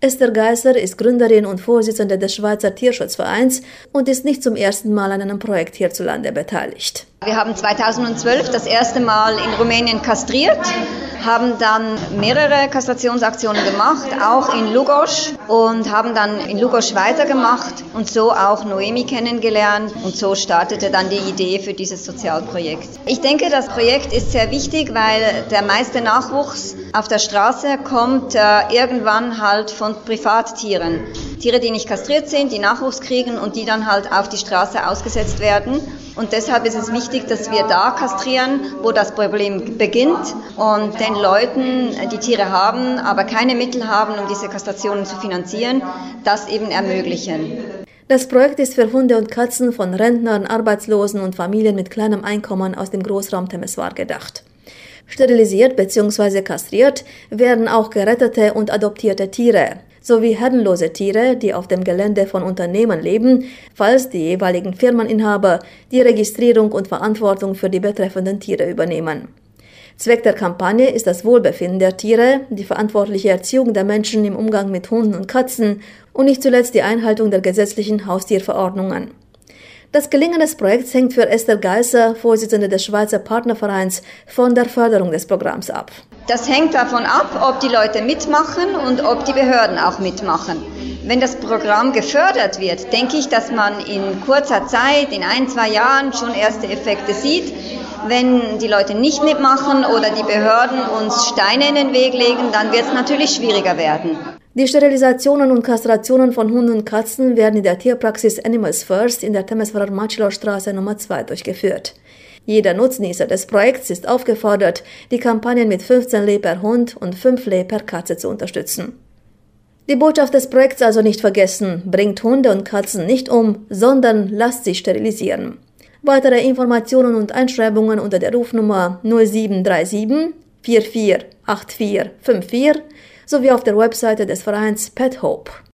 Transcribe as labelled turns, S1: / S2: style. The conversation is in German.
S1: Esther Geisser ist Gründerin und Vorsitzende des Schweizer Tierschutzvereins und ist nicht zum ersten Mal an einem Projekt hierzulande beteiligt.
S2: Wir haben 2012 das erste Mal in Rumänien kastriert, haben dann mehrere Kastrationsaktionen gemacht, auch in Lugoj, und haben dann in Lugoj weitergemacht und so auch Noemi kennengelernt, und so startete dann die Idee für dieses Sozialprojekt. Ich denke, das Projekt ist sehr wichtig, weil der meiste Nachwuchs auf der Straße kommt irgendwann halt von Privattieren. Tiere, die nicht kastriert sind, die Nachwuchs kriegen und die dann halt auf die Straße ausgesetzt werden. Und deshalb ist es wichtig, dass wir da kastrieren, wo das Problem beginnt, und den Leuten, die Tiere haben, aber keine Mittel haben, um diese Kastrationen zu finanzieren, das eben ermöglichen.
S1: Das Projekt ist für Hunde und Katzen von Rentnern, Arbeitslosen und Familien mit kleinem Einkommen aus dem Großraum Temeswar gedacht. Sterilisiert bzw. kastriert werden auch gerettete und adoptierte Tiere, sowie herrenlose Tiere, die auf dem Gelände von Unternehmen leben, falls die jeweiligen Firmeninhaber die Registrierung und Verantwortung für die betreffenden Tiere übernehmen. Zweck der Kampagne ist das Wohlbefinden der Tiere, die verantwortliche Erziehung der Menschen im Umgang mit Hunden und Katzen und nicht zuletzt die Einhaltung der gesetzlichen Haustierverordnungen. Das Gelingen des Projekts hängt für Esther Geisser, Vorsitzende des Schweizer Partnervereins, von der Förderung des Programms ab.
S2: Das hängt davon ab, ob die Leute mitmachen und ob die Behörden auch mitmachen. Wenn das Programm gefördert wird, denke ich, dass man in kurzer Zeit, in 1-2 Jahren schon erste Effekte sieht. Wenn die Leute nicht mitmachen oder die Behörden uns Steine in den Weg legen, dann wird es natürlich schwieriger werden.
S1: Die Sterilisationen und Kastrationen von Hunden und Katzen werden in der Tierpraxis Animals First in der Temeswarer Macilorstraße Nummer 2 durchgeführt. Jeder Nutznießer des Projekts ist aufgefordert, die Kampagnen mit 15 Lei per Hund und 5 Lei per Katze zu unterstützen. Die Botschaft des Projekts also nicht vergessen: Bringt Hunde und Katzen nicht um, sondern lasst sie sterilisieren. Weitere Informationen und Einschreibungen unter der Rufnummer 0737 448454 sowie auf der Webseite des Vereins Pet Hope.